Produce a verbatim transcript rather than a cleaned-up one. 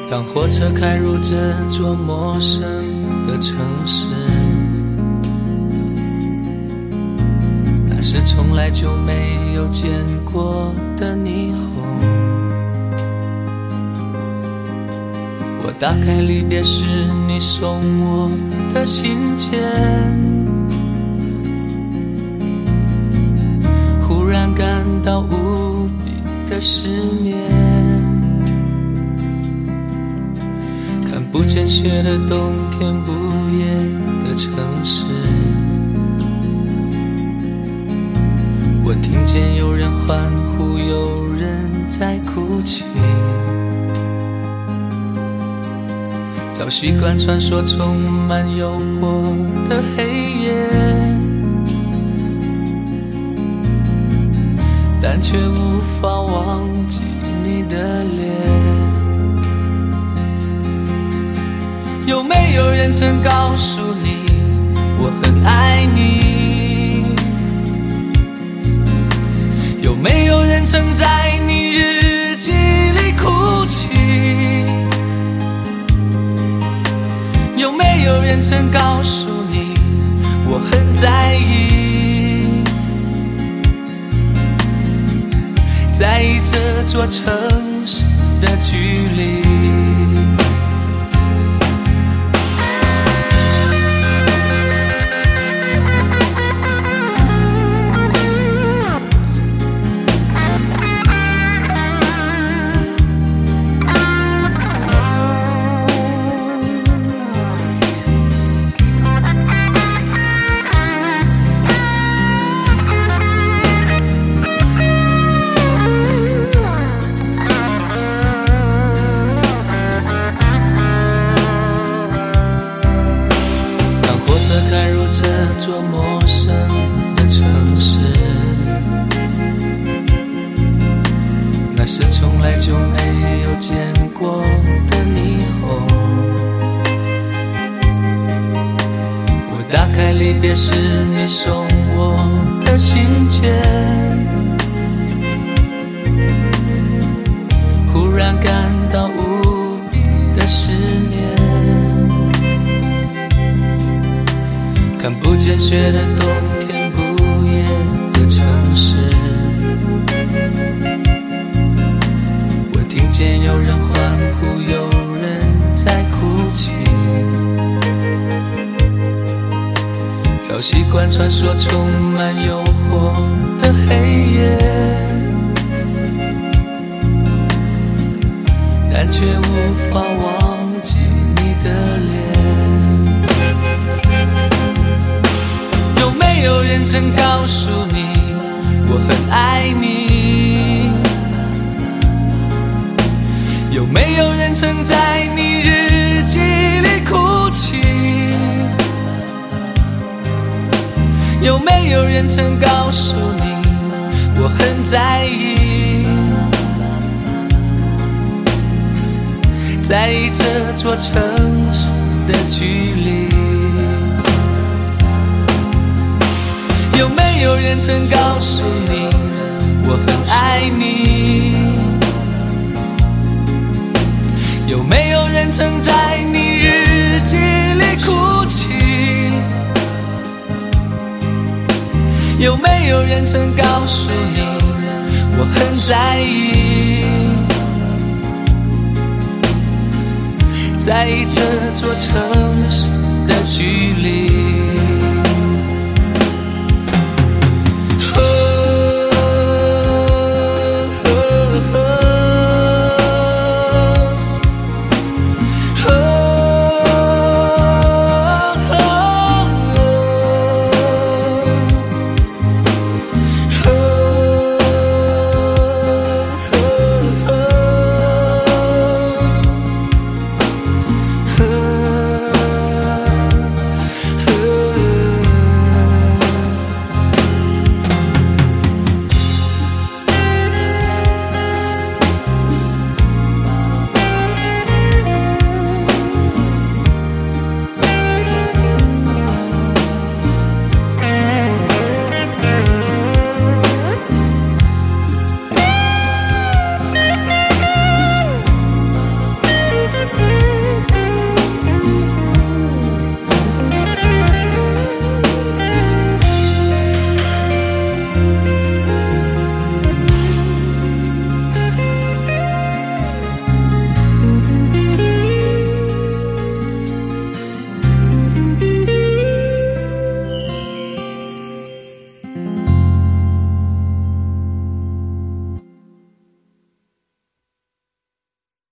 当火车开入这座陌生的城市，那是从来就没有见过的霓虹。我打开离别时你送我的信件，忽然感到无比的失眠。看不见雪的冬天，不夜的城市，我听见有人欢呼，有人在哭泣。早习惯穿梭充满诱惑的黑夜，但却无法忘记你的脸。有没有人曾告诉你我很爱你？有没有人曾在你日记里哭泣？有没有人曾告诉你我很在意？在意这座城市的距离。开入这座陌生的城市，那是从来就没有见过的霓虹。我打开离别时你送我的信件，忽然感到无比的失眠。看不见雪的冬天，不夜的城市，我听见有人欢呼，有人在哭泣。早习惯穿梭充满诱惑的黑夜，但却无法忘记你的脸。有没有人曾告诉你我很爱你？有没有人曾在你日记里哭泣？有没有人曾告诉你我很在意？在意这座城市的距离。有没有人曾告诉你我很爱你？有没有人曾在你日记里哭泣？有没有人曾告诉你我很在意？在意这座城市的距离。